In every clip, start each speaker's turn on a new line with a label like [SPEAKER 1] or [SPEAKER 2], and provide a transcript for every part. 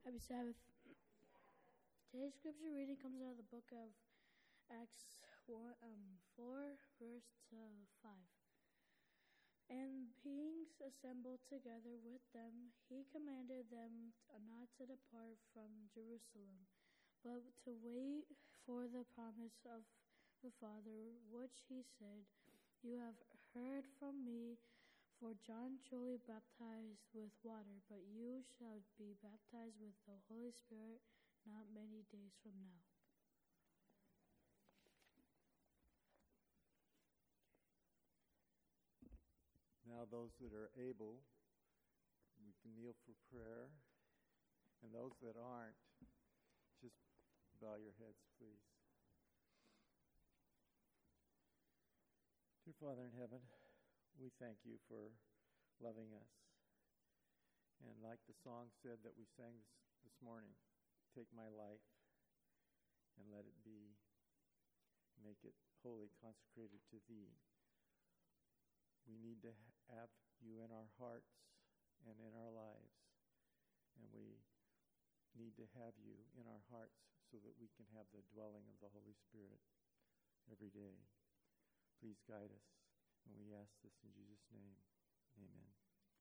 [SPEAKER 1] Happy Sabbath. Today's scripture reading comes out of the book of Acts 4, verse 5. And being assembled together with them, he commanded them not to depart from Jerusalem, but to wait for the promise of the Father, which he said, "You have heard from me, for John truly baptized with water, but you shall be baptized with the Holy Spirit not many days from now."
[SPEAKER 2] Now those that are able, we can kneel for prayer. And those that aren't, just bow your heads, please. Dear Father in heaven, we thank you for loving us. And like the song said that we sang this morning, take my life and let it be, make it wholly consecrated to thee. We need to have you in our hearts and in our lives. And we need to have you in our hearts so that we can have the dwelling of the Holy Spirit every day. Please guide us. And we ask this in Jesus' name. Amen.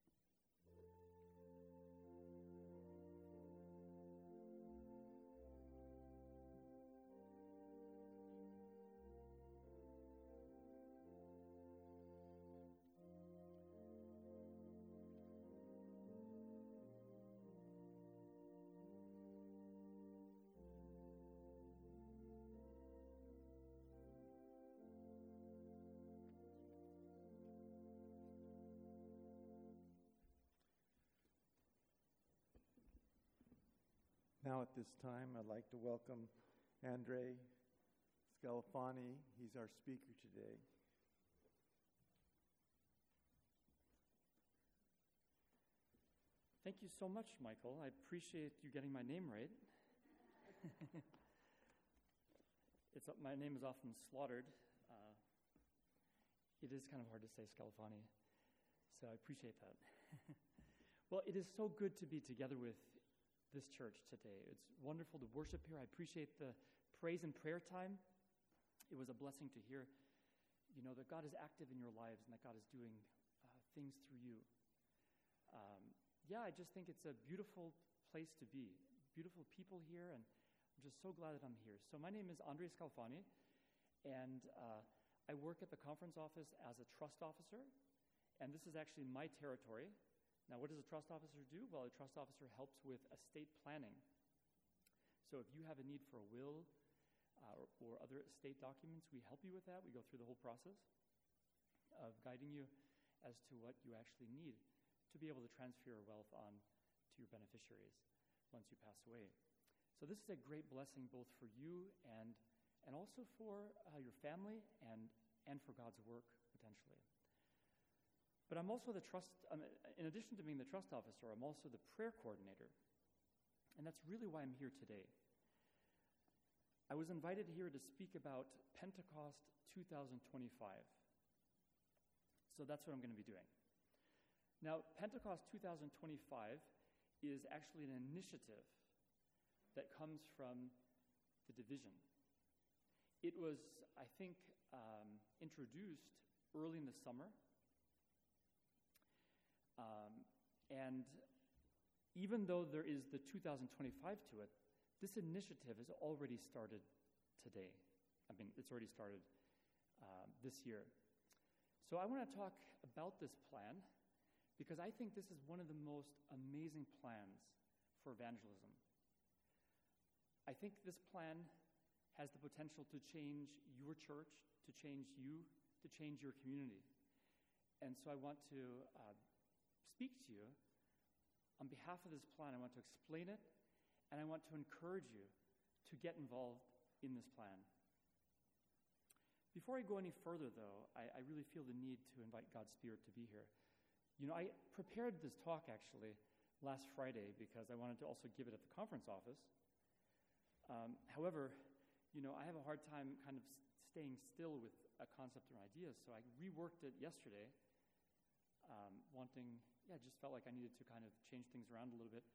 [SPEAKER 2] Now at this time, I'd like to welcome Andre Scalafani. He's our speaker today.
[SPEAKER 3] Thank you so much, Michael. I appreciate you getting my name right. My name is often slaughtered. It is kind of hard to say Scalafani, so I appreciate that. Well, it is so good to be together with this church today. It's wonderful to worship here. I appreciate the praise and prayer time. It was a blessing to hear, that God is active in your lives and that God is doing things through you. I just think it's a beautiful place to be. Beautiful people here, and I'm just so glad that I'm here. So my name is Andre Scalafani, and I work at the conference office as a trust officer, and this is actually my territory. Now, what does a trust officer do? Well, a trust officer helps with estate planning. So if you have a need for a will or other estate documents, we help you with that. We go through the whole process of guiding you as to what you actually need to be able to transfer your wealth on to your beneficiaries once you pass away. So this is a great blessing both for you and also for your family and for God's work, potentially. But I'm also in addition to being the trust officer, I'm also the prayer coordinator. And that's really why I'm here today. I was invited here to speak about Pentecost 2025. So that's what I'm going to be doing. Now, Pentecost 2025 is actually an initiative that comes from the division. It was, I think, introduced early in the summer. And even though there is the 2025 to it, this initiative has already started today. It's already started this year. So I want to talk about this plan because I think this is one of the most amazing plans for evangelism. I think this plan has the potential to change your church, to change you, to change your community. And so I want to speak to you on behalf of this plan. I want to explain it, and I want to encourage you to get involved in this plan. Before I go any further, though, I really feel the need to invite God's Spirit to be here. I prepared this talk, actually, last Friday because I wanted to also give it at the conference office. However, I have a hard time kind of staying still with a concept or idea, so I reworked it yesterday, just felt like I needed to kind of change things around a little bit.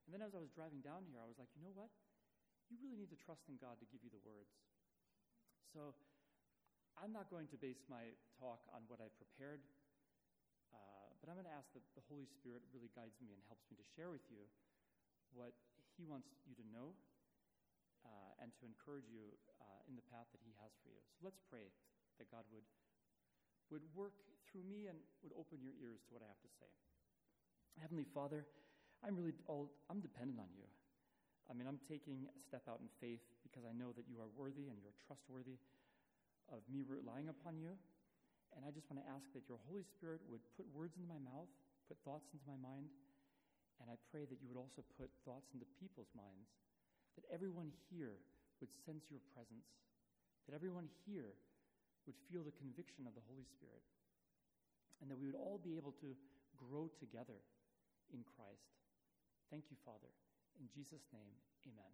[SPEAKER 3] And then as I was driving down here, I was like, you know what? You really need to trust in God to give you the words. So I'm not going to base my talk on what I prepared, but I'm going to ask that the Holy Spirit really guides me and helps me to share with you what He wants you to know and to encourage you in the path that He has for you. So let's pray that God would work through me and would open your ears to what I have to say. Heavenly Father, I'm dependent on you. I mean, I'm taking a step out in faith because I know that you are worthy and you're trustworthy of me relying upon you. And I just want to ask that your Holy Spirit would put words into my mouth, put thoughts into my mind, and I pray that you would also put thoughts into people's minds, that everyone here would sense your presence, that everyone here would feel the conviction of the Holy Spirit, and that we would all be able to grow together in Christ. Thank you, Father. In Jesus' name, amen.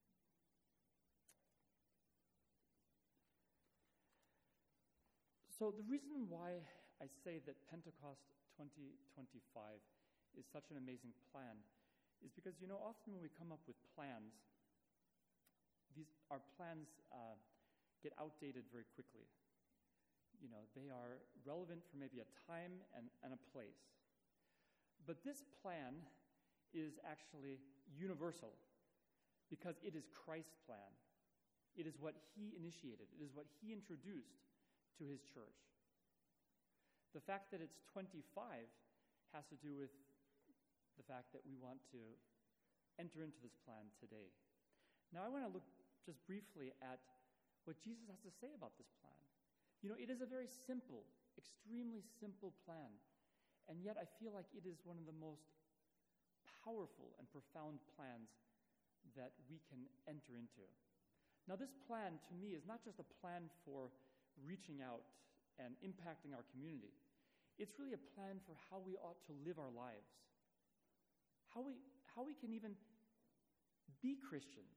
[SPEAKER 3] So the reason why I say that Pentecost 2025 is such an amazing plan is because, often when we come up with plans, our plans get outdated very quickly. They are relevant for maybe a time and a place. But this plan is actually universal because it is Christ's plan. It is what He initiated. It is what He introduced to His church. The fact that it's 25 has to do with the fact that we want to enter into this plan today. Now I want to look just briefly at what Jesus has to say about this plan. It is a very simple, extremely simple plan, and yet I feel like it is one of the most powerful and profound plans that we can enter into. Now this plan, to me, is not just a plan for reaching out and impacting our community. It's really a plan for how we ought to live our lives, how we can even be Christians.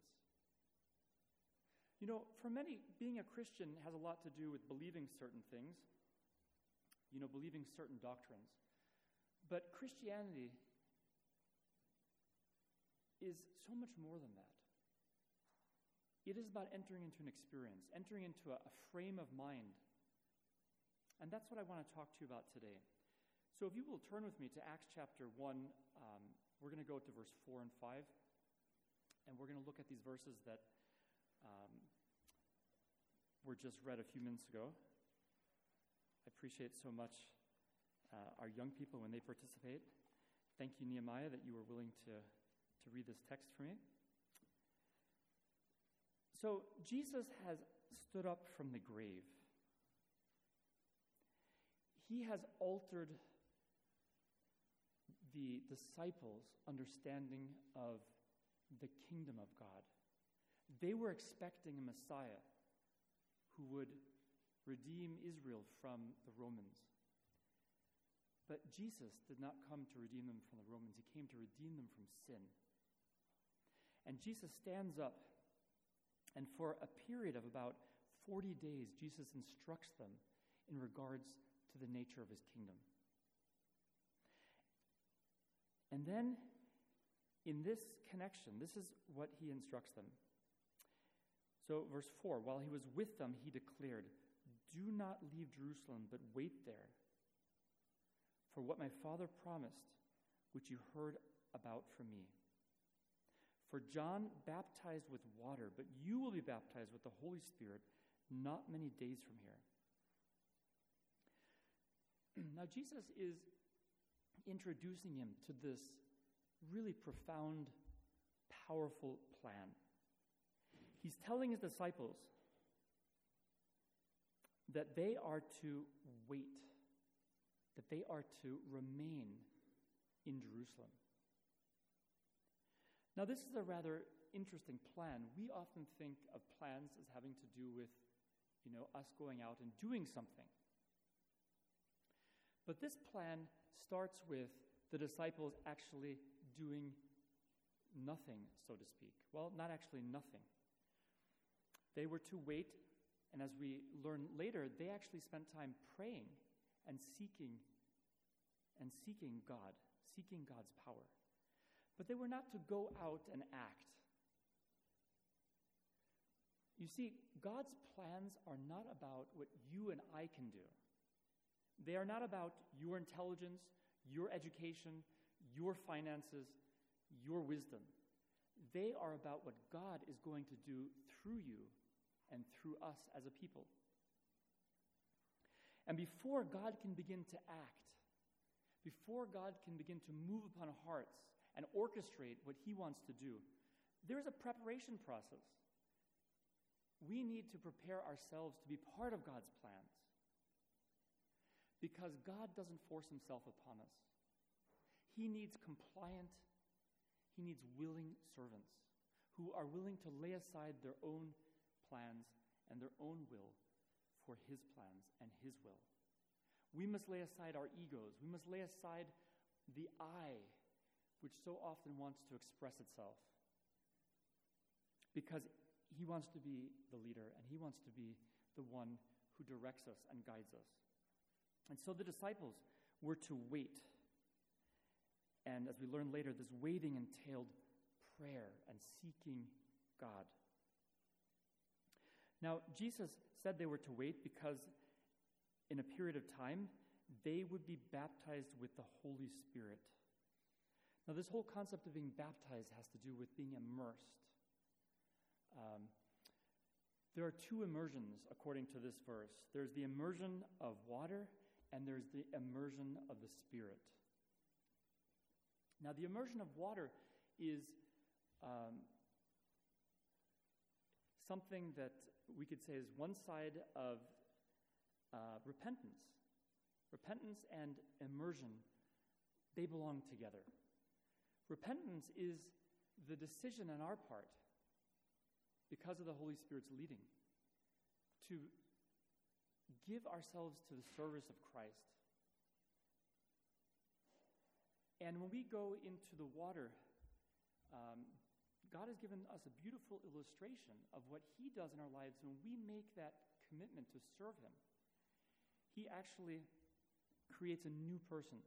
[SPEAKER 3] For many, being a Christian has a lot to do with believing certain things, believing certain doctrines. But Christianity is so much more than that. It is about entering into an experience, entering into a frame of mind. And that's what I want to talk to you about today. So if you will turn with me to Acts chapter 1, we're going to go to verse 4 and 5. And we're going to look at these verses that were just read a few minutes ago. I appreciate so much our young people when they participate. Thank you, Nehemiah, that you were willing to read this text for me. So Jesus has stood up from the grave. He has altered the disciples' understanding of the kingdom of God. They were expecting a Messiah who would redeem Israel from the Romans. But Jesus did not come to redeem them from the Romans. He came to redeem them from sin. And Jesus stands up, and for a period of about 40 days, Jesus instructs them in regards to the nature of his kingdom. And then, in this connection, this is what he instructs them. So, verse 4, while he was with them, he declared, "Do not leave Jerusalem, but wait there for what my Father promised, which you heard about from me. For John baptized with water, but you will be baptized with the Holy Spirit not many days from here." Now, Jesus is introducing him to this really profound, powerful plan. He's telling his disciples that they are to wait, that they are to remain in Jerusalem. Now, this is a rather interesting plan. We often think of plans as having to do with, us going out and doing something. But this plan starts with the disciples actually doing nothing, so to speak. Well, not actually nothing. They were to wait, and as we learn later, they actually spent time praying and seeking God, seeking God's power. but they were not to go out and act. You see, God's plans are not about what you and I can do. They are not about your intelligence, your education, your finances, your wisdom. They are about what God is going to do through you and through us as a people. And before God can begin to act, before God can begin to move upon hearts and orchestrate what he wants to do, there's a preparation process. We need to prepare ourselves to be part of God's plans, because God doesn't force himself upon us. He needs compliant, he needs willing servants who are willing to lay aside their own plans and their own will for his plans and his will. We must lay aside our egos. We must lay aside the I, which so often wants to express itself, because he wants to be the leader, and he wants to be the one who directs us and guides us. And so the disciples were to wait. And as we learn later, this waiting entailed prayer and seeking God. Now, Jesus said they were to wait because in a period of time, they would be baptized with the Holy Spirit. Now, this whole concept of being baptized has to do with being immersed. There are two immersions according to this verse. There's the immersion of water, and there's the immersion of the Spirit. Now, the immersion of water is something that we could say is one side of repentance. Repentance and immersion, they belong together. Repentance is the decision on our part, because of the Holy Spirit's leading, to give ourselves to the service of Christ. And when we go into the water, God has given us a beautiful illustration of what he does in our lives when we make that commitment to serve him. He actually creates a new person.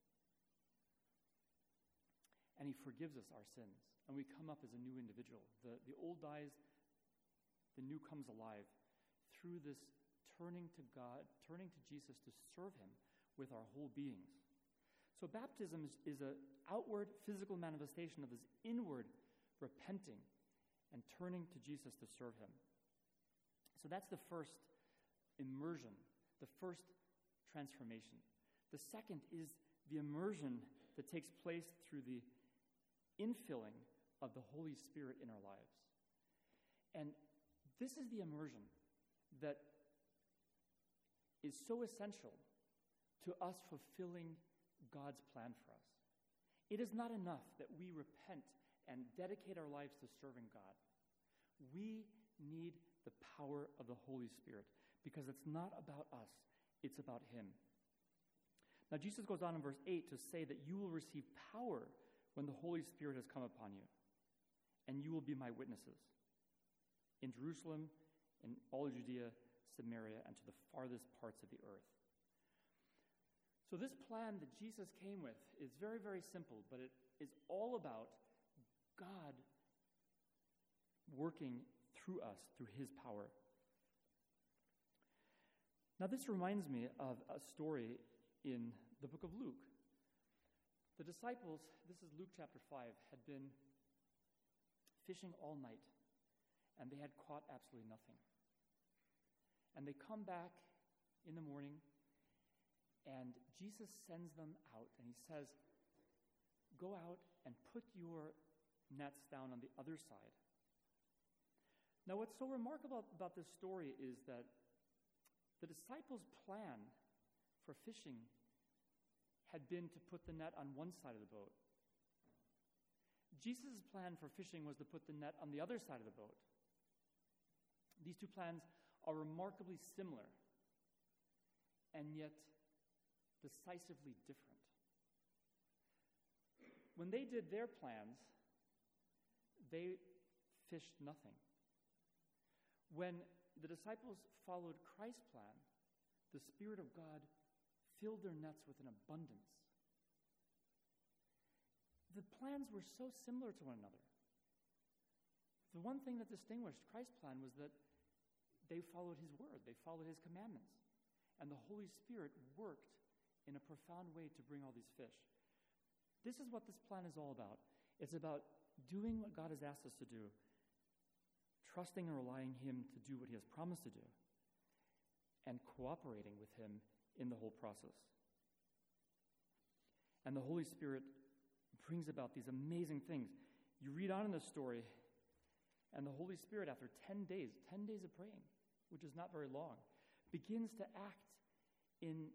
[SPEAKER 3] And he forgives us our sins. And we come up as a new individual. The old dies, the new comes alive through this turning to God, turning to Jesus to serve him with our whole beings. So baptism is an outward physical manifestation of this inward repenting and turning to Jesus to serve him. So that's the first immersion, the first transformation. The second is the immersion that takes place through the infilling of the Holy Spirit in our lives. And this is the immersion that is so essential to us fulfilling God's plan for us. It is not enough that we repent and dedicate our lives to serving God. We need the power of the Holy Spirit, because it's not about us, it's about him. Now, Jesus goes on in verse 8 to say that you will receive power when the Holy Spirit has come upon you, and you will be my witnesses in Jerusalem, in all Judea, Samaria, and to the farthest parts of the earth. So this plan that Jesus came with is very, very simple, but it is all about God working through us, through his power. Now, this reminds me of a story in the book of Luke. The disciples, this is Luke chapter 5, had been fishing all night, and they had caught absolutely nothing. And they come back in the morning, and Jesus sends them out, and he says, go out and put your nets down on the other side. Now, what's so remarkable about this story is that the disciples' plan for fishing had been to put the net on one side of the boat. Jesus' plan for fishing was to put the net on the other side of the boat. These two plans are remarkably similar, and yet decisively different. When they did their plans, they fished nothing. When the disciples followed Christ's plan, the Spirit of God filled their nets with an abundance. the plans were so similar to one another. The one thing that distinguished Christ's plan was that they followed his word, they followed his commandments, and the Holy Spirit worked in a profound way to bring all these fish. This is what this plan is all about. It's about doing what God has asked us to do, trusting and relying him to do what he has promised to do, and cooperating with him in the whole process. And the Holy Spirit brings about these amazing things. You read on in the story, and the Holy Spirit, after 10 days of praying, which is not very long, begins to act in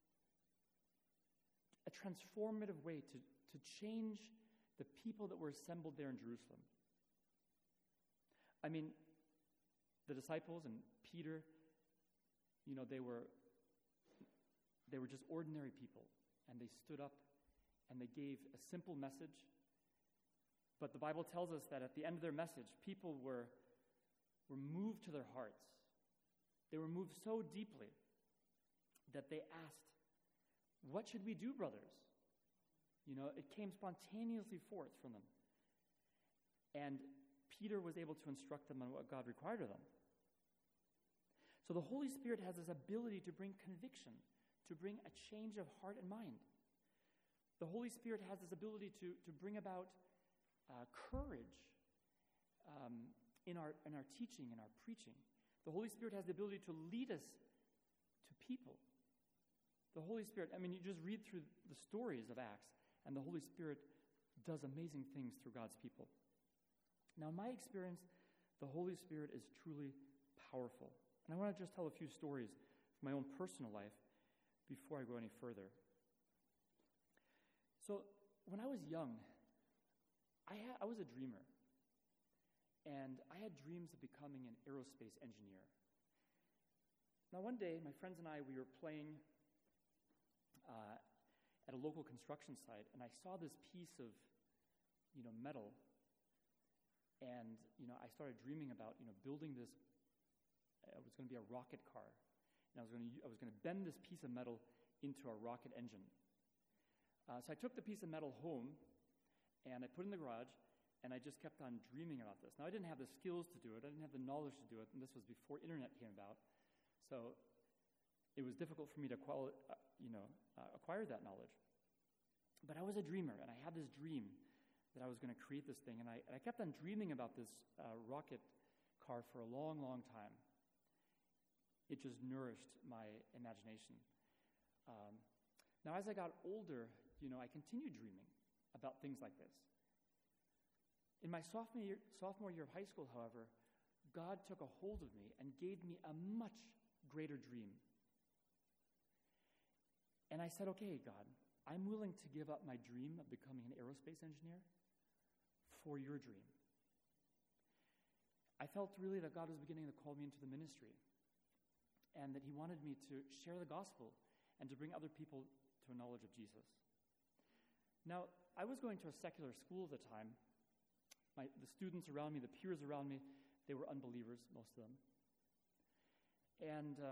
[SPEAKER 3] a transformative way to change the people that were assembled there in Jerusalem. I mean, the disciples and Peter, they were just ordinary people, and they stood up and they gave a simple message. But the Bible tells us that at the end of their message, people were moved to their hearts. They were moved so deeply that they asked, "What should we do, brothers?" It came spontaneously forth from them. And Peter was able to instruct them on what God required of them. So the Holy Spirit has this ability to bring conviction, to bring a change of heart and mind. The Holy Spirit has this ability to bring about courage in our teaching, in our preaching. The Holy Spirit has the ability to lead us to people. The Holy Spirit, you just read through the stories of Acts, and the Holy Spirit does amazing things through God's people. Now, in my experience, the Holy Spirit is truly powerful. And I want to just tell a few stories from my own personal life before I go any further. So, when I was young, I was a dreamer. And I had dreams of becoming an aerospace engineer. Now, one day, my friends and I, we were playing at a local construction site, and I saw this piece of, metal, and, I started dreaming about, building this. It was going to be a rocket car, and I was going to bend this piece of metal into a rocket engine. So I took the piece of metal home, and I put it in the garage, and I just kept on dreaming about this. Now, I didn't have the skills to do it. I didn't have the knowledge to do it, and this was before internet came about. So it was difficult for me to acquire that knowledge. But I was a dreamer, and I had this dream that I was going to create this thing, and I kept on dreaming about this rocket car for a long, long time. It just nourished my imagination. Now, as I got older, I continued dreaming about things like this. In my sophomore year of high school, however, God took a hold of me and gave me a much greater dream. And I said, "Okay, God, I'm willing to give up my dream of becoming an aerospace engineer for your dream." I felt really that God was beginning to call me into the ministry, and that he wanted me to share the gospel and to bring other people to a knowledge of Jesus. Now, I was going to a secular school at the time. The students around me, the peers around me, they were unbelievers, most of them. And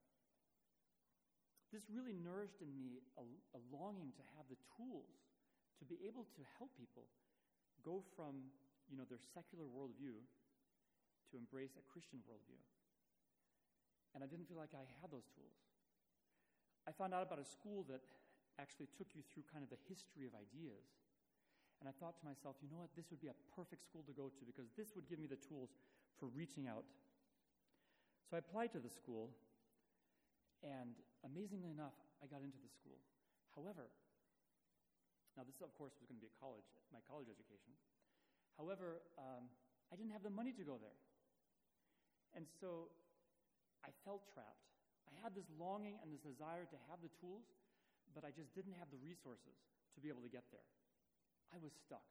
[SPEAKER 3] this really nourished in me a longing to have the tools to be able to help people go from, their secular worldview to embrace a Christian worldview. And I didn't feel like I had those tools. I found out about a school that actually took you through kind of the history of ideas. And I thought to myself, you know what, this would be a perfect school to go to, because this would give me the tools for reaching out. So I applied to the school, and amazingly enough, I got into the school. However, now this, of course, was going to be my college education. However, I didn't have the money to go there. And so I felt trapped. I had this longing and this desire to have the tools, but I just didn't have the resources to be able to get there. I was stuck.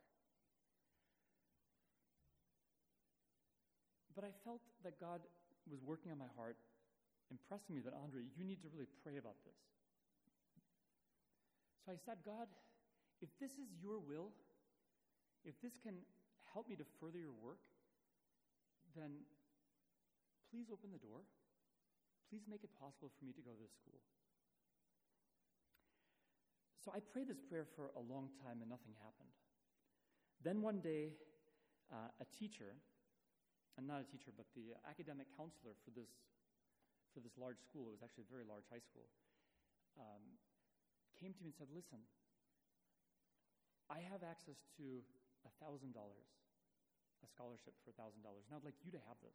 [SPEAKER 3] But I felt that God was working on my heart, impressing me that, Andre, you need to really pray about this. So I said, God, if this is your will, if this can help me to further your work, then please open the door. Please make it possible for me to go to this school. So I prayed this prayer for a long time, and nothing happened. Then one day, a teacher, and not a teacher, but the academic counselor for this large school, it was actually a very large high school, came to me and said, listen, I have access to $1,000, a scholarship for $1,000, and I'd like you to have this.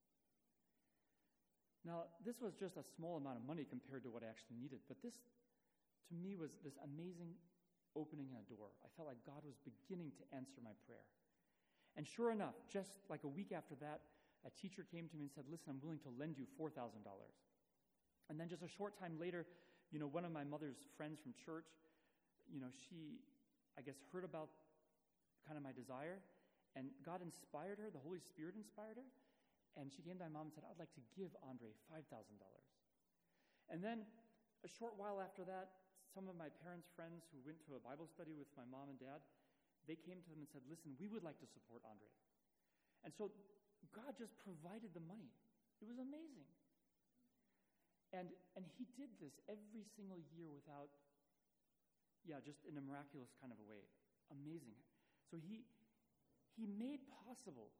[SPEAKER 3] Now, this was just a small amount of money compared to what I actually needed, but this, to me, was this amazing opening a door. I felt like God was beginning to answer my prayer. And sure enough, just like a week after that, a teacher came to me and said, listen, I'm willing to lend you $4,000. And then just a short time later, one of my mother's friends from church, she, I guess, heard about kind of my desire, and God inspired her, the Holy Spirit inspired her, and she came to my mom and said, I'd like to give Andre $5,000. And then a short while after that, some of my parents' friends who went to a Bible study with my mom and dad, they came to them and said, listen, we would like to support Andre. And so God just provided the money. It was amazing. And he did this every single year without, just in a miraculous kind of a way. Amazing. So he made possible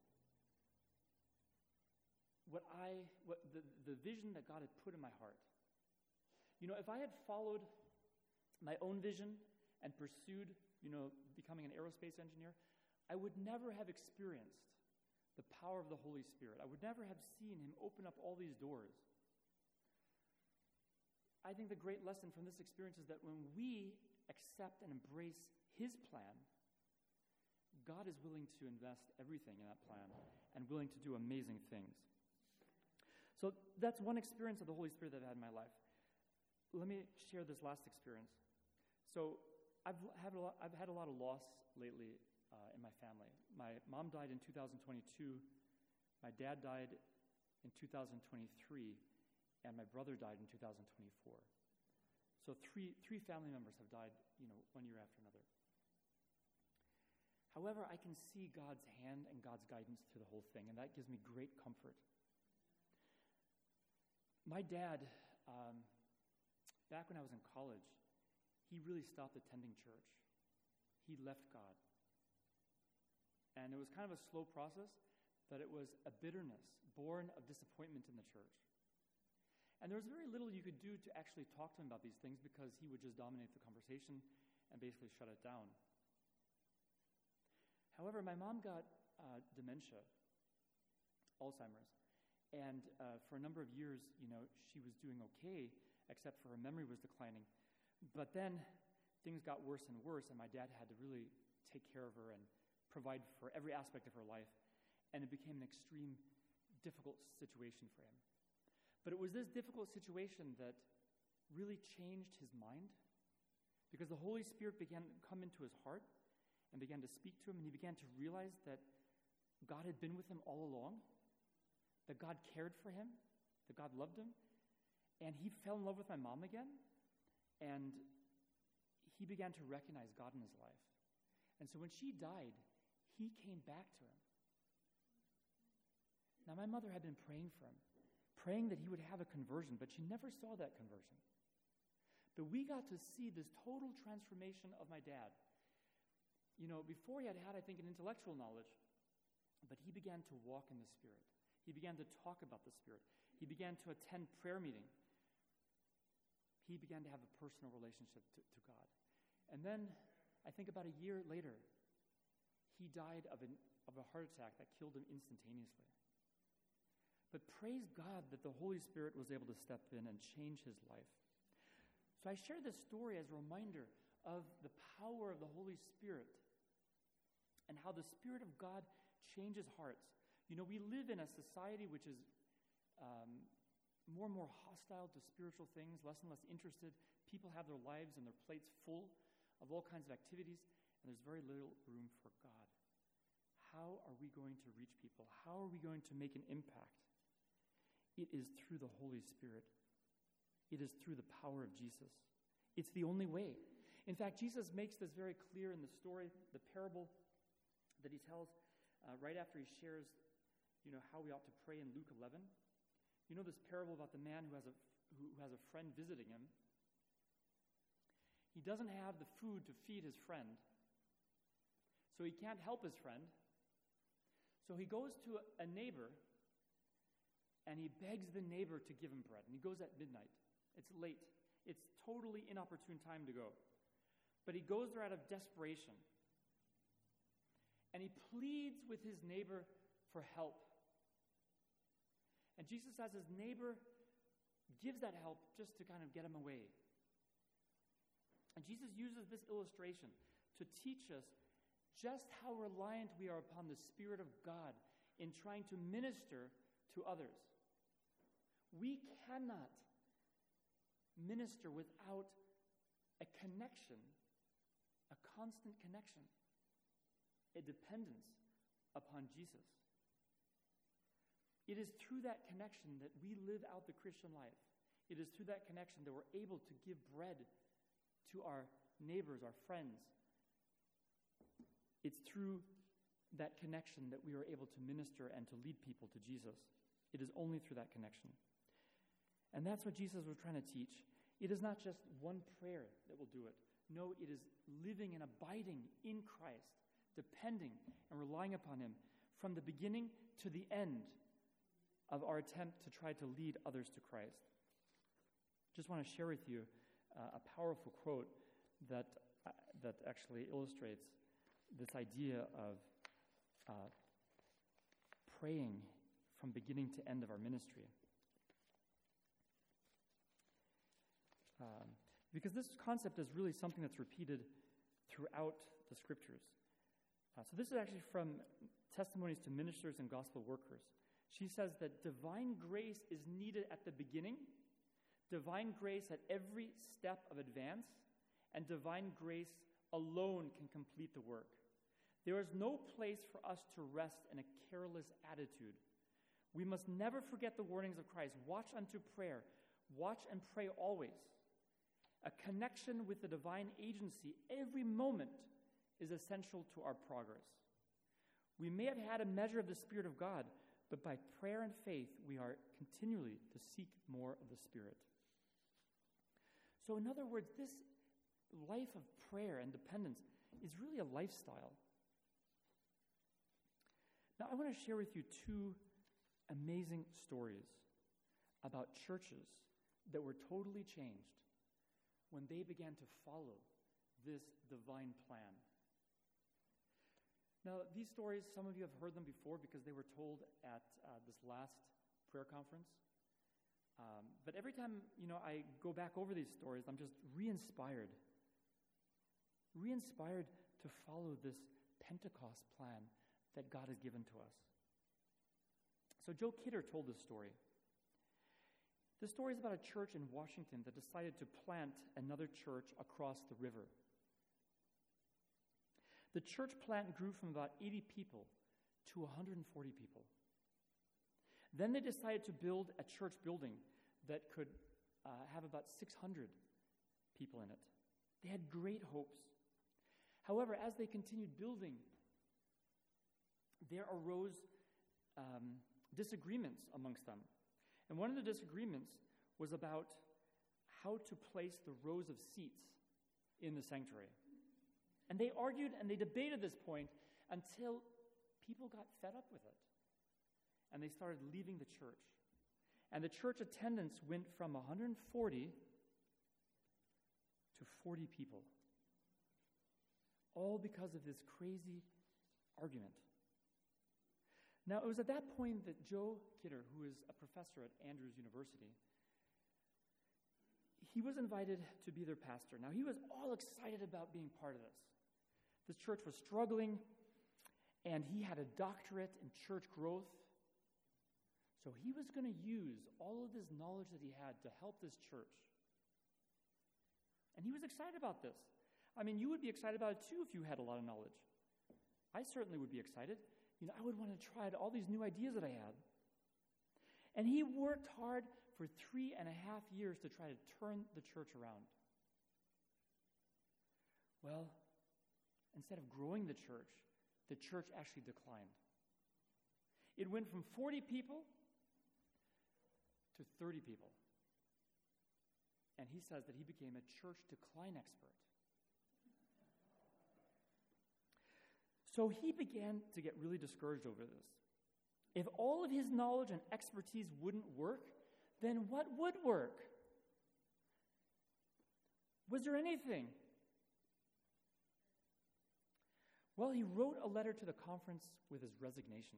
[SPEAKER 3] the vision that God had put in my heart. If I had followed my own vision and pursued, becoming an aerospace engineer, I would never have experienced the power of the Holy Spirit. I would never have seen him open up all these doors. I think the great lesson from this experience is that when we accept and embrace his plan, God is willing to invest everything in that plan and willing to do amazing things. So that's one experience of the Holy Spirit that I've had in my life. Let me share this last experience. So I've had a lot of loss lately in my family. My mom died in 2022. My dad died in 2023, and my brother died in 2024. So three family members have died, 1 year after another. However, I can see God's hand and God's guidance through the whole thing, and that gives me great comfort. My dad, back when I was in college, he really stopped attending church. He left God. And it was kind of a slow process, but it was a bitterness born of disappointment in the church. And there was very little you could do to actually talk to him about these things because he would just dominate the conversation and basically shut it down. However, my mom got dementia, Alzheimer's, and for a number of years, she was doing okay, except for her memory was declining. But then things got worse and worse, and my dad had to really take care of her and provide for every aspect of her life, and it became an extreme, difficult situation for him. But it was this difficult situation that really changed his mind, because the Holy Spirit began to come into his heart and began to speak to him, and he began to realize that God had been with him all along, that God cared for him, that God loved him, and he fell in love with my mom again, and he began to recognize God in his life. And so when she died, he came back to him. Now, my mother had been praying for him, praying that he would have a conversion, but she never saw that conversion. But we got to see this total transformation of my dad. Before he had, I think, an intellectual knowledge, but he began to walk in the Spirit. He began to talk about the Spirit. He began to attend prayer meeting. He began to have a personal relationship to God. And then, I think about a year later, he died of a heart attack that killed him instantaneously. But praise God that the Holy Spirit was able to step in and change his life. So I share this story as a reminder of the power of the Holy Spirit and how the Spirit of God changes hearts. We live in a society which is more and more hostile to spiritual things, less and less interested. People have their lives and their plates full of all kinds of activities, and there's very little room for God. How are we going to reach people? How are we going to make an impact? It is through the Holy Spirit. It is through the power of Jesus. It's the only way. In fact, Jesus makes this very clear in the story, the parable that he tells right after he shares, how we ought to pray in Luke 11. This parable about the man who has a friend visiting him. He doesn't have the food to feed his friend, so he can't help his friend. So he goes to a neighbor, and he begs the neighbor to give him bread. And he goes at midnight. It's late. It's totally inopportune time to go. But he goes there out of desperation. And he pleads with his neighbor for help. And Jesus, as his neighbor, gives that help just to kind of get him away. And Jesus uses this illustration to teach us just how reliant we are upon the Spirit of God in trying to minister to others. We cannot minister without a connection, a constant connection, a dependence upon Jesus. It is through that connection that we live out the Christian life. It is through that connection that we're able to give bread to our neighbors, our friends. It's through that connection that we are able to minister and to lead people to Jesus. It is only through that connection. And that's what Jesus was trying to teach. It is not just one prayer that will do it. No, it is living and abiding in Christ, depending and relying upon him from the beginning to the end of our attempt to try to lead others to Christ. Just want to share with you a powerful quote that actually illustrates this idea of praying from beginning to end of our ministry. Because this concept is really something that's repeated throughout the Scriptures. So this is actually from Testimonies to Ministers and Gospel Workers. She says that divine grace is needed at the beginning, divine grace at every step of advance, and divine grace alone can complete the work. There is no place for us to rest in a careless attitude. We must never forget the warnings of Christ. Watch unto prayer. Watch and pray always. A connection with the divine agency every moment is essential to our progress. We may have had a measure of the Spirit of God, but by prayer and faith, we are continually to seek more of the Spirit. So in other words, this life of prayer and dependence is really a lifestyle. Now, I want to share with you two amazing stories about churches that were totally changed when they began to follow this divine plan. Now, these stories, some of you have heard them before because they were told at this last prayer conference. But every time, I go back over these stories, I'm just re-inspired to follow this Pentecost plan that God has given to us. So Joe Kidder told this story. This story is about a church in Washington that decided to plant another church across the river. The church plant grew from about 80 people to 140 people. Then they decided to build a church building that could have about 600 people in it. They had great hopes. However, as they continued building, there arose disagreements amongst them. And one of the disagreements was about how to place the rows of seats in the sanctuary. And they argued and they debated this point until people got fed up with it. And they started leaving the church. And the church attendance went from 140 to 40 people. All because of this crazy argument. Now, it was at that point that Joe Kidder, who is a professor at Andrews University, he was invited to be their pastor. Now, he was all excited about being part of this. This church was struggling, and he had a doctorate in church growth. So he was going to use all of this knowledge that he had to help this church. And he was excited about this. I mean, you would be excited about it too if you had a lot of knowledge. I certainly would be excited. I would want to try all these new ideas that I had. And he worked hard for 3.5 years to try to turn the church around. Well, instead of growing the church actually declined. It went from 40 people to 30 people. And he says that he became a church decline expert. So he began to get really discouraged over this. If all of his knowledge and expertise wouldn't work, then what would work? Was there anything? Well, he wrote a letter to the conference with his resignation.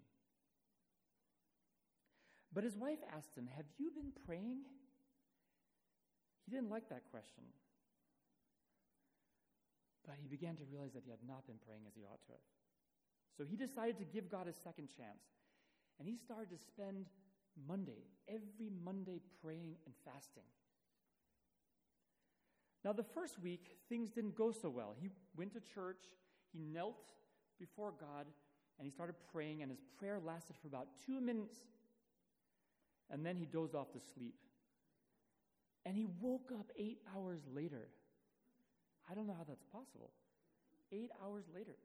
[SPEAKER 3] But his wife asked him, "Have you been praying?" He didn't like that question. But he began to realize that he had not been praying as he ought to have. So he decided to give God a second chance. And he started to spend every Monday, praying and fasting. Now, the first week, things didn't go so well. He went to church, he knelt before God, and he started praying, and his prayer lasted for about 2 minutes. And then he dozed off to sleep. And he woke up 8 hours later. I don't know how that's possible. 8 hours later.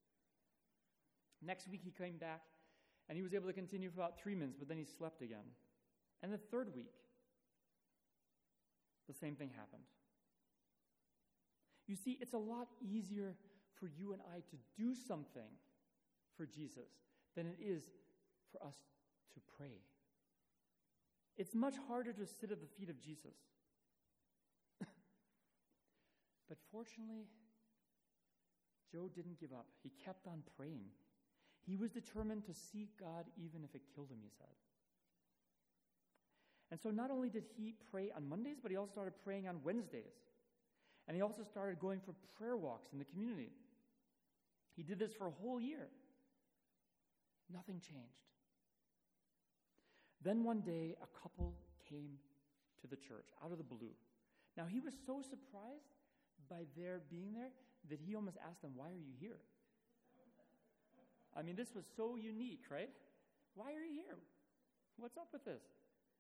[SPEAKER 3] Next week he came back, and he was able to continue for about 3 minutes, but then he slept again. And the third week, the same thing happened. You see, it's a lot easier for you and I to do something for Jesus than it is for us to pray. It's much harder to sit at the feet of Jesus. But fortunately, Joe didn't give up. He kept on praying. He was determined to seek God even if it killed him, he said. And so not only did he pray on Mondays, but he also started praying on Wednesdays. And he also started going for prayer walks in the community. He did this for a whole year. Nothing changed. Then one day, a couple came to the church out of the blue. Now, he was so surprised by their being there that he almost asked them, "Why are you here?" I mean, this was so unique, right? Why are you here? What's up with this?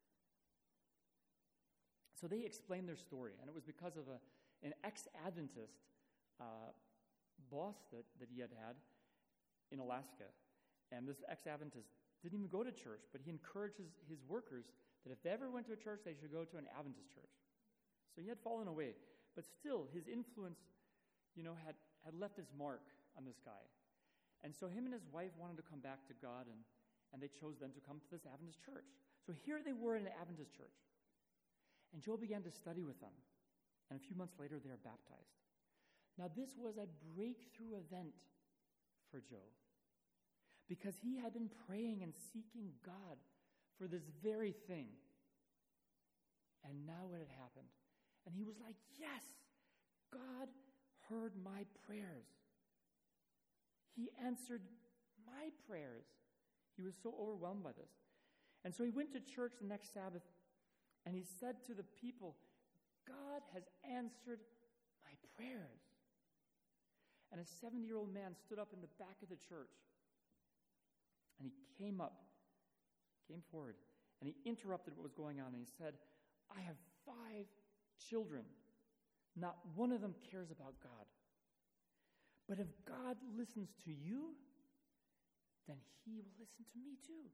[SPEAKER 3] So they explained their story, and it was because of an ex-Adventist boss that he had in Alaska. And this ex-Adventist didn't even go to church, but he encouraged his workers that if they ever went to a church, they should go to an Adventist church. So he had fallen away. But still, his influence, had left his mark on this guy. And so him and his wife wanted to come back to God, and they chose then to come to this Adventist church. So here they were in an Adventist church. And Joe began to study with them. And a few months later, they were baptized. Now, this was a breakthrough event for Joe, because he had been praying and seeking God for this very thing. And now it had happened. And he was like, "Yes, God heard my prayers. He answered my prayers." He was so overwhelmed by this. And so he went to church the next Sabbath, and he said to the people, "God has answered my prayers." And a 70-year-old man stood up in the back of the church, and he came forward, and he interrupted what was going on, and he said, "I have 5 children. Not one of them cares about God. But if God listens to you, then he will listen to me too."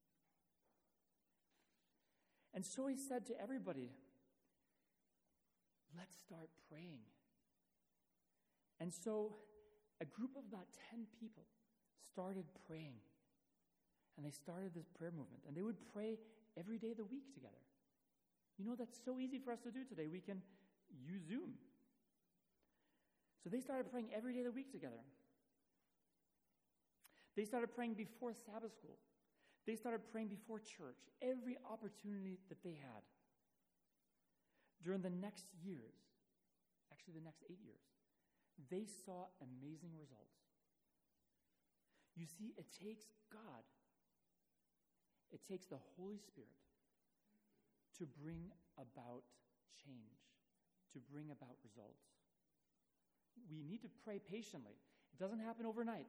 [SPEAKER 3] And so he said to everybody, "Let's start praying." And so a group of about 10 people started praying. And they started this prayer movement. And they would pray every day of the week together. That's so easy for us to do today. We can use Zoom. So they started praying every day of the week together. They started praying before Sabbath school. They started praying before church, every opportunity that they had. During the next years, actually the next 8 years, they saw amazing results. You see, it takes God, it takes the Holy Spirit to bring about change, to bring about results. We need to pray patiently. It doesn't happen overnight.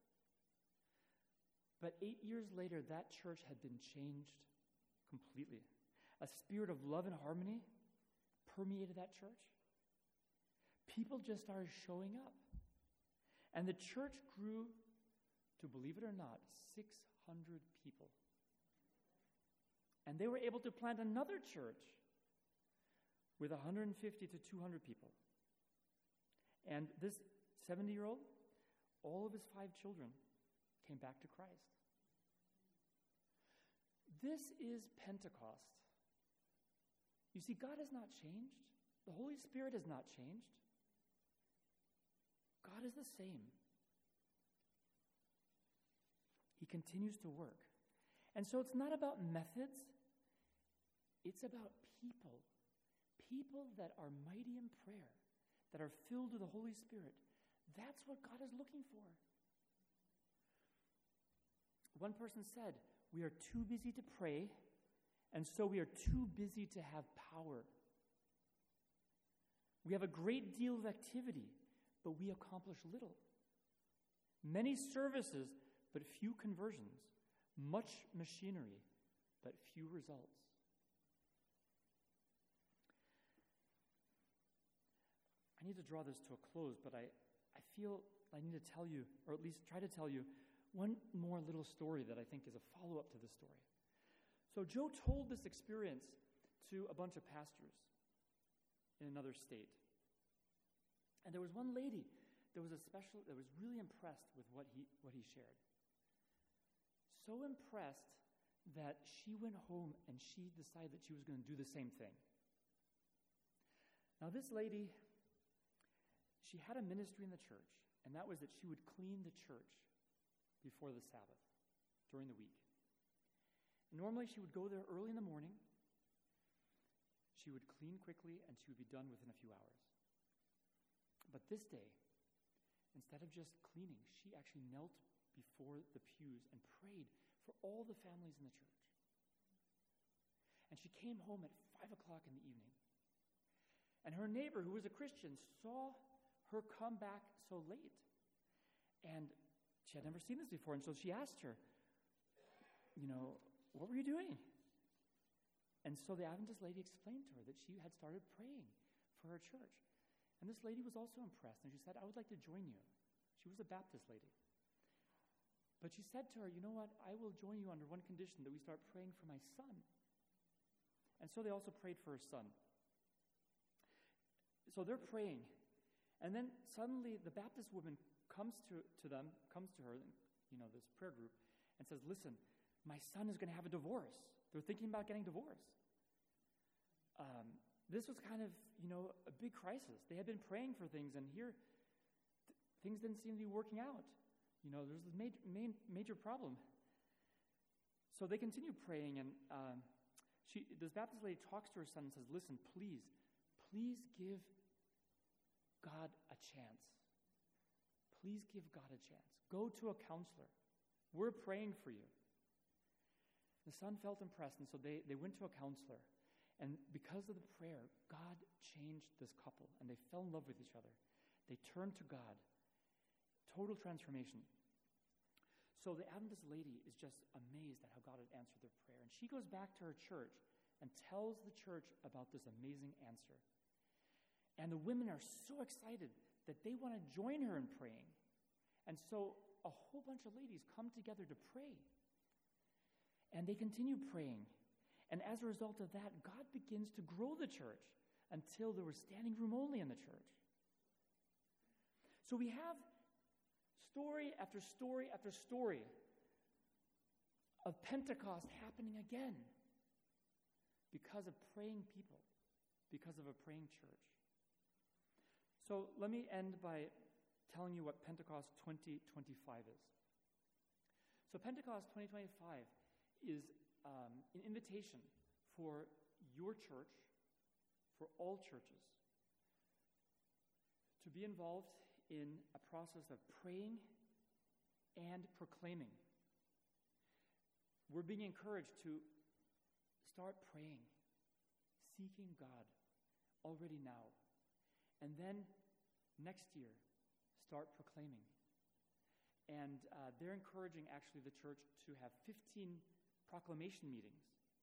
[SPEAKER 3] But 8 years later, that church had been changed completely. A spirit of love and harmony permeated that church. People just started showing up. And the church grew to, believe it or not, 600 people. And they were able to plant another church with 150 to 200 people. And this 70-year-old all of his 5 children came back to Christ. This is Pentecost. You see, God has not changed. The Holy Spirit has not changed. God is the same. He continues to work. And so it's not about methods. It's about people. People that are mighty in prayer, that are filled with the Holy Spirit. That's what God is looking for. One person said, we are too busy to pray, and so we are too busy to have power. We have a great deal of activity, but we accomplish little. Many services, but few conversions. Much machinery, but few results. I need to draw this to a close, but I feel I need to tell you, or at least try to tell you, one more little story that I think is a follow-up to this story. So Joe told this experience to a bunch of pastors in another state. And there was one lady that was really impressed with what he shared. So impressed that she went home and she decided that she was going to do the same thing. Now this lady, she had a ministry in the church, and that was that she would clean the church before the Sabbath, during the week. And normally she would go there early in the morning, she would clean quickly, and she would be done within a few hours. But this day, instead of just cleaning, she actually knelt before the pews and prayed for all the families in the church. And she came home at 5 o'clock in the evening. And her neighbor, who was a Christian, saw her come back so late. And she had never seen this before, and so she asked her, what were you doing? And so the Adventist lady explained to her that she had started praying for her church. And this lady was also impressed, and she said, I would like to join you. She was a Baptist lady. But she said to her, you know what, I will join you under one condition, that we start praying for my son. And so they also prayed for her son. So they're praying. And then suddenly the Baptist woman comes to her, this prayer group, and says, listen, my son is going to have a divorce. They're thinking about getting divorced. This was kind of, a big crisis. They had been praying for things, and here, things didn't seem to be working out. There's this major problem. So they continue praying, and this Baptist lady talks to her son and says, listen, please give God a chance. Please give God a chance. Go to a counselor. We're praying for you. The son felt impressed, and so they went to a counselor. And because of the prayer, God changed this couple, and they fell in love with each other. They turned to God. Total transformation. So the Adventist lady is just amazed at how God had answered their prayer. And she goes back to her church and tells the church about this amazing answer. And the women are so excited that they want to join her in praying. And so a whole bunch of ladies come together to pray. And they continue praying. And as a result of that, God begins to grow the church until there was standing room only in the church. So we have story after story after story of Pentecost happening again because of praying people, because of a praying church. So let me end by telling you what Pentecost 2025 is. So Pentecost 2025 is an invitation for your church, for all churches, to be involved in a process of praying and proclaiming. We're being encouraged to start praying, seeking God already now. And then next year, start proclaiming. And they're encouraging actually the church to have 15 proclamation meetings.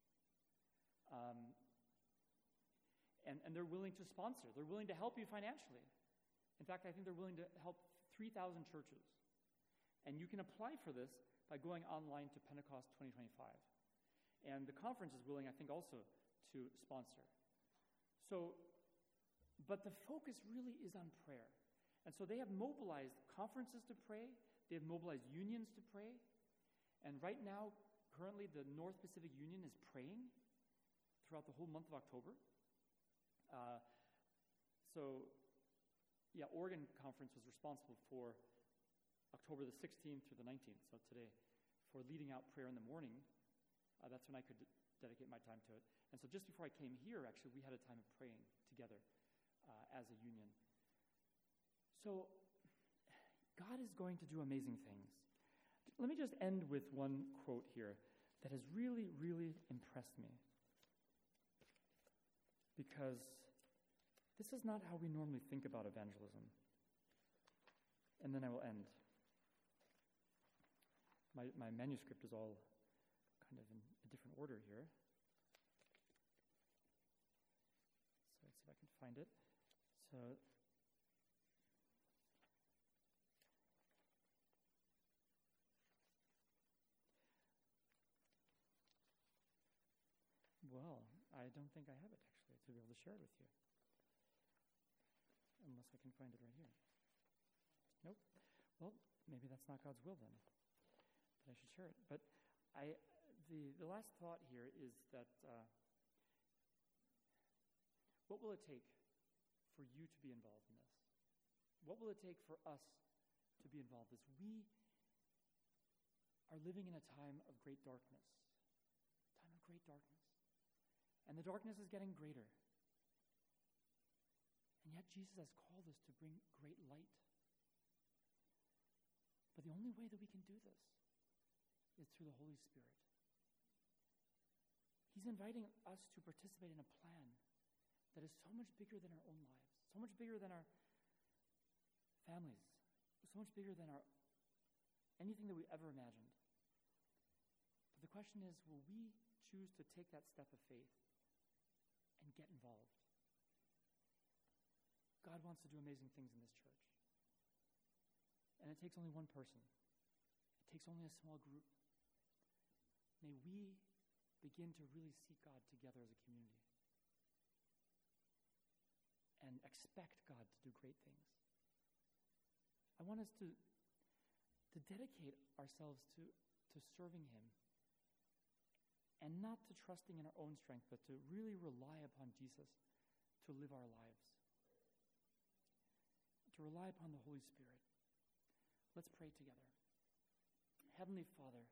[SPEAKER 3] And they're willing to sponsor. They're willing to help you financially. In fact, I think they're willing to help 3,000 churches. And you can apply for this by going online to Pentecost 2025. And the conference is willing, I think, also to sponsor. So, but the focus really is on prayer. And so they have mobilized conferences to pray. They have mobilized unions to pray. And right now, currently, the North Pacific Union is praying throughout the whole month of October. Oregon Conference was responsible for October the 16th through the 19th, so today, for leading out prayer in the morning. That's when I could dedicate my time to it. And so just before I came here, actually, we had a time of praying together as a union. So God is going to do amazing things. Let me just end with one quote here that has really, really impressed me. Because this is not how we normally think about evangelism. And then I will end. My manuscript is all kind of in a different order here. So let's see if I can find it. Well, I don't think I have it, actually, to be able to share it with you. Unless I can find it right here. Nope. Well, maybe that's not God's will then, that I should share it. But the last thought here is that what will it take for you to be involved in this? What will it take for us to be involved in this? We are living in a time of great darkness. And the darkness is getting greater. And yet Jesus has called us to bring great light. But the only way that we can do this is through the Holy Spirit. He's inviting us to participate in a plan that is so much bigger than our own lives, so much bigger than our families, so much bigger than anything that we ever imagined. But the question is, will we choose to take that step of faith and get involved? God wants to do amazing things in this church. And it takes only one person. It takes only a small group. May we begin to really seek God together as a community and expect God to do great things. I want us to dedicate ourselves to serving Him, and not to trusting in our own strength, but to really rely upon Jesus to live our lives, to rely upon the Holy Spirit. Let's pray together. Heavenly Father,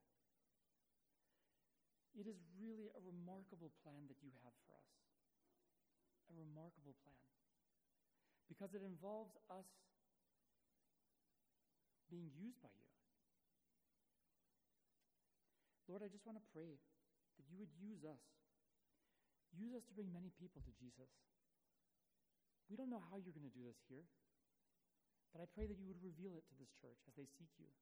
[SPEAKER 3] it is really a remarkable plan that you have for us. A remarkable plan. Because it involves us being used by you. Lord, I just want to pray that you would use us. Use us to bring many people to Jesus. We don't know how you're going to do this here, but I pray that you would reveal it to this church as they seek you.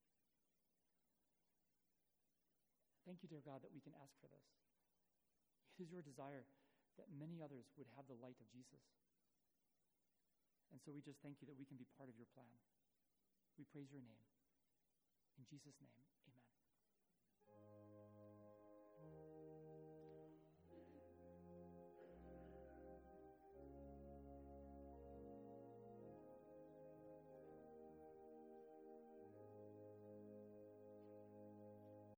[SPEAKER 3] Thank you, dear God, that we can ask for this. It is your desire that many others would have the light of Jesus. And so we just thank you that we can be part of your plan. We praise your name. In Jesus' name.